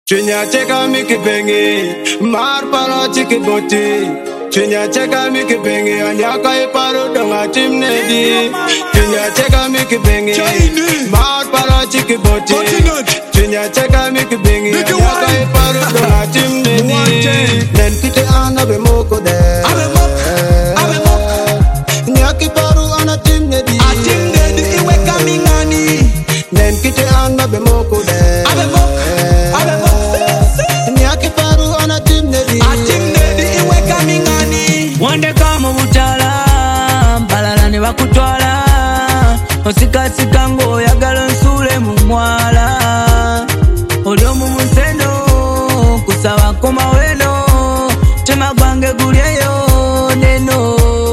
Chinya cheka miki bengi, mar paro chiki boti. Chinya cheka miki bengi, anyaka iparo donga chimnedi. Chinya cheka miki bengi, mar paro chiki boti. Chinya cheka miki bengi, anyaka iparo donga chimnedi. Nen kite ana be moko de. Nyaki paru ana chimnedi. Chimnedi iwe kamingani. Nen kite ana be moko de. Wande kama butala, balala ne bakutwala. Osikasika ng'oyagala nsule mu mwala. Oli omu museno, kusaba koma weno. Tema gwange gulyeyo neno.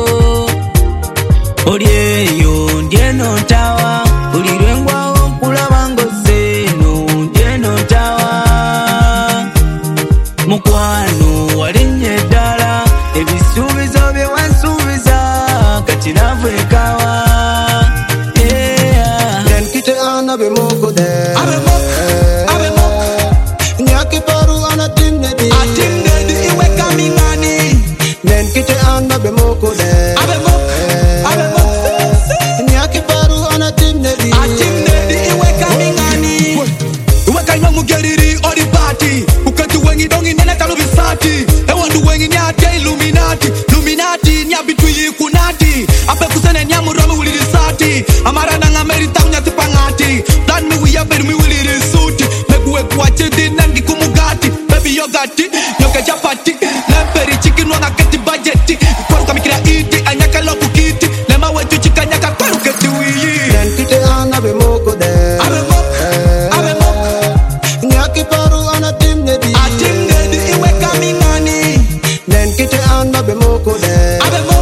Oli eyo ndyeno ntawa. Bulirwe ngwawo nkulaba ng'oseno ndyeno ntawa. Mukwano walinye ddala. Ebisuubizo bye wansuubiza kati naavu ekawa. Nen kite ana be moko de. Nyaki paru ana chimnedi. Chimnedi iwe kamingani. Nen kite ana be moko de. Nyaki paru ana chimnedi. Chimnedi iwe kamingani. Uwe kanywa mugeriri ori party. Ukatu wengi dongi nene talo bisati. Ewandu wengi nyate Illuminati. Illuminati nyabitu yikunati. Ape kusene nyamuromi ulirisati. Amara nanga merita unyati pangati. Plan mi wiyaberi mi ulirisuti. Meguwe kuwachidi nangi kumugati. Baby yogati, nyoke chapati. Lemperi chicken wanga keti budgeti. Kwaru kamikira iti, anyaka loku kiti. Lema wetu chika nyaka kwaru keti wiyi. Nen kite ana be moko de. Nyaki paru ana chimnedi. Chimnedi iwe kamingani. Nen kite ana be moko de.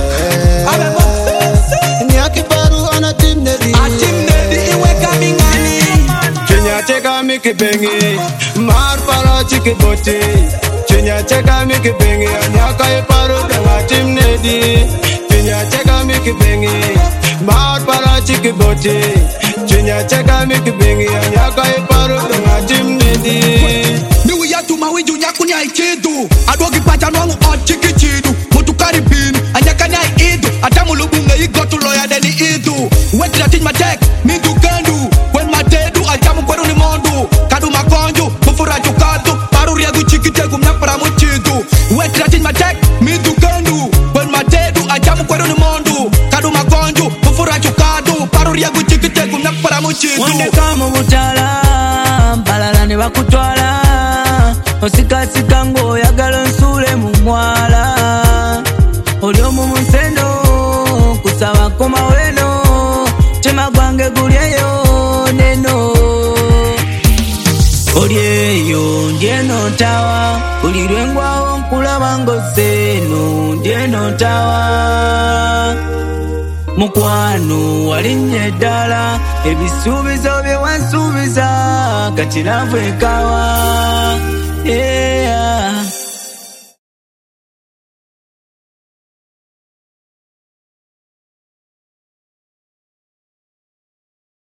Nyaki paru ana chimnedi. Chimnedi iwe kamingani. Chinya cheka miki bengi, mar paro chiki boti. Chinya cheka miki bengi, anyaka iparo donga chimnedi. Chinya cheka miki bengi, mar paro chiki boti. Chinya cheka miki bengi, anyaka iparo donga chimnedi. Mi wiyatu mawiju nyakunya ikidu. Adwogi pacha nwangu ochiki chidu. Mutu karibini, anyaka nyai idu. Atamu lubunga igotu loya deni idu. Weti na tinj matek, mindu kendu. Wen matedu, atamu kweru ni mondu. Kadu makonju, mufura chukadu. Paru riagu chiki tegu mnapara muchidu. Weti na tinj matek, mindu kendu. Wen matedu, atamu kweru ni mondu. Kadu makonju, mufura chukadu. Paru riagu chiki tegu mnapara muchidu. Wande kama butala, balala ne bakutwala. Osikasika ng'oyagala nsule mu mwala. Oli omu museno, kusaba koma weno. Tema gwange gulyeyo neno. Oli eyo ndyeno ntawa. Bulirwe ngwawo nkulaba ng'oseno ndyeno ntawa. Mukwano walinye ddala. Ebisuubizo bye wansuubiza kati naavu ekawa.